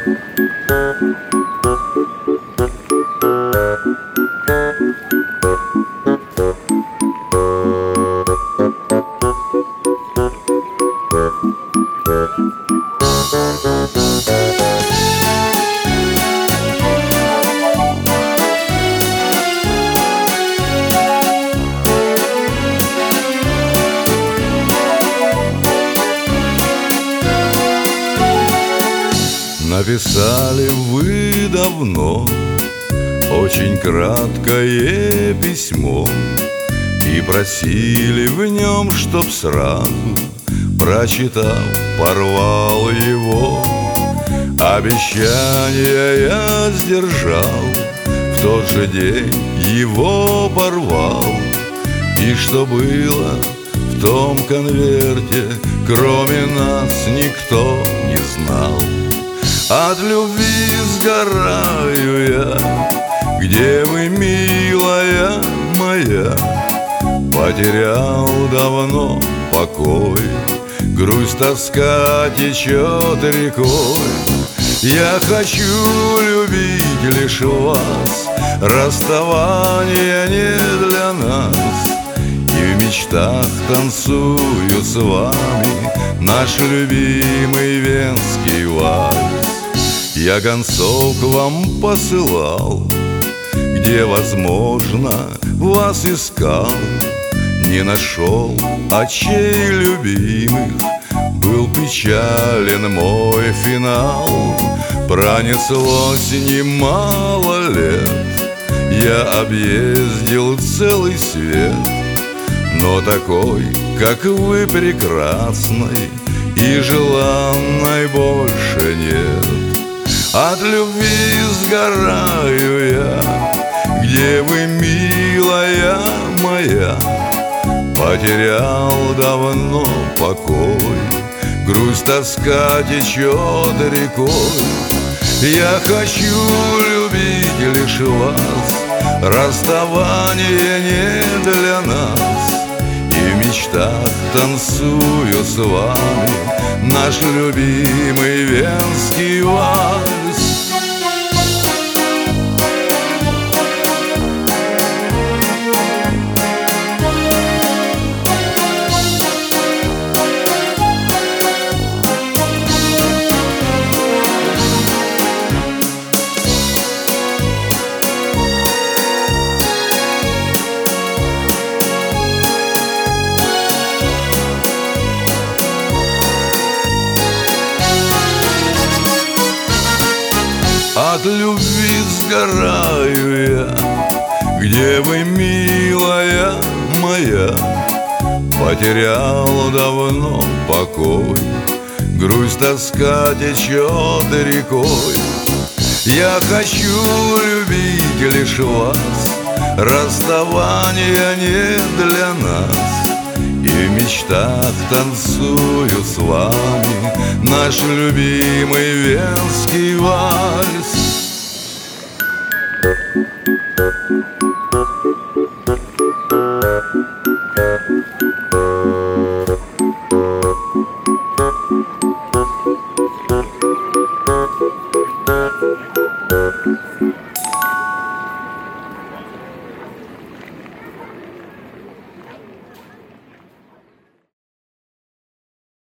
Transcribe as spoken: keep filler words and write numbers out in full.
Написали вы давно очень краткое письмо и просили в нем, чтоб сразу, прочитав, порвал его. Обещание я сдержал, в тот же день его порвал. И что было в том конверте, кроме нас никто не знал. От любви сгораю я, где вы, милая моя? Потерял давно покой, грусть, тоска течет рекой. Я хочу любить лишь вас, расставание не для нас. И в мечтах танцую с вами наш любимый венский вальс. Я гонцов к вам посылал, где, возможно, вас искал. Не нашел очей любимых, был печален мой финал. Пронеслось немало лет, я объездил целый свет, но такой, как вы, прекрасной и желанной больше нет. От любви сгораю я, где вы, милая моя? Потерял давно покой, грусть, тоска течет рекой. Я хочу любить лишь вас, расставание не для нас. И в мечтах танцую с вами наш любимый венский вальс. От любви сгораю я, где вы, милая моя? Потерял давно покой, грусть, тоска течет рекой. Я хочу любить лишь вас, расставание не для нас. И в мечтах танцую с вами наш любимый венский вальс.